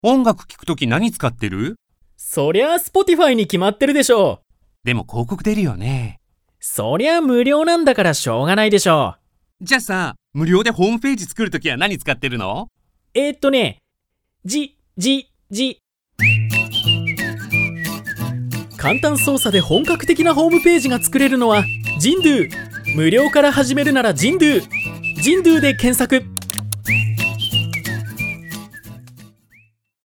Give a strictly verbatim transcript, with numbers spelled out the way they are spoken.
音楽聴くとき何使ってる？ そりゃ Spotify に決まってるでしょ。 でも広告出るよね。 そりゃ無料なんだからしょうがないでしょ。 じゃあさ、無料でホームページ作るときは何使ってるの？ えー、っとね、じ、じ、じ。簡単操作で本格的なホームページが作れるのは Jimdo。無料から始めるなら Jimdo。Jimdo で検索。